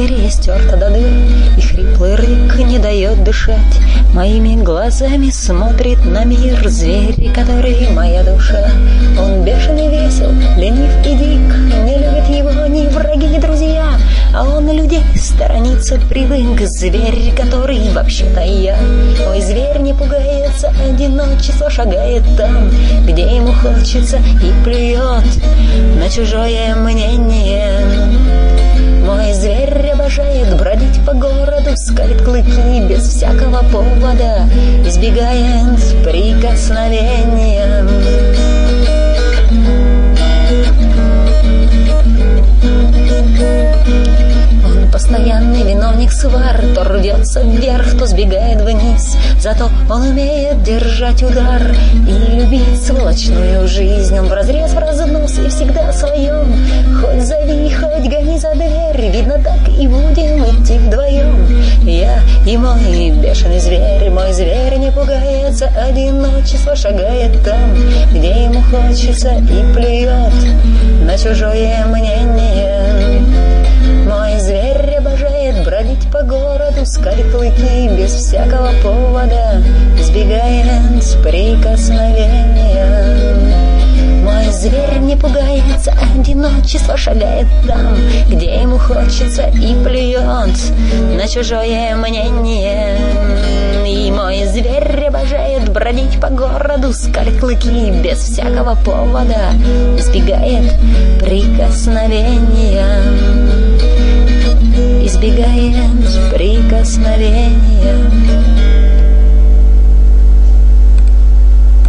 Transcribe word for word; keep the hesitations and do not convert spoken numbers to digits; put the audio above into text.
двери стерта до дыр, и хриплый рык не дает дышать. Моими глазами смотрит на мир зверь, который моя душа. Он бешеный, весел, ленив и дик, не любит его ни враги, ни друзья, а он людей сторонится, привык. Зверь, который вообще-то я. Мой зверь не пугается одиночества, шагает там, где ему хочется, и плюет на чужое мнение. Мой зверь обожает бродить по городу, скалит клыки без всякого повода, избегает прикосновения. Он постоянный виновник свар, то рвется вверх, то сбегает вниз. Зато он умеет держать удар и любить сволочную жизнь. Он вразрез, в разнос и всегда в своем. Хоть зови, хоть гони за дверь, видно, так и будем идти вдвоем. Я и мой бешеный зверь. Мой зверь не пугается одиночества, шагает там, где ему хочется, и плюет на чужое мнение. Мой зверь обожает бродить по городу, скалит клыки без всякого повода, избегает прикосновения. Мой зверь не пугается одиночества, шагает там, где ему хочется, и плюет на чужое мнение. И мой зверь обожает бродить по городу, скалит клыки без всякого повода, избегает прикосновения. Избегает прикосновения.